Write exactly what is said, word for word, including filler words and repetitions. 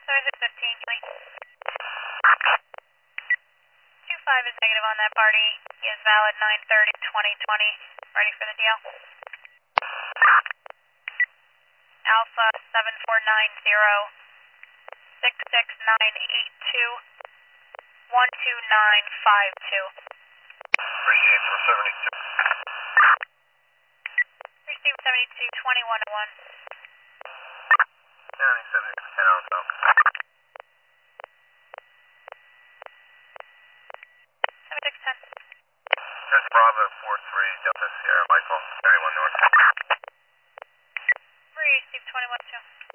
seventy-six fifteen, Kelly. two five is negative on that party. He is valid nine thirty twenty twenty. Ready for the D L. Alpha seven four nine zero six six nine eight two one two nine five two. Appreciate for seventy-two. Receive seventy-two twenty-one oh one. County seventy-two ten Alpha. seventy-six ten. That's Bravo four three Delta Sierra Michael thirty-one North. Receive twenty-one two.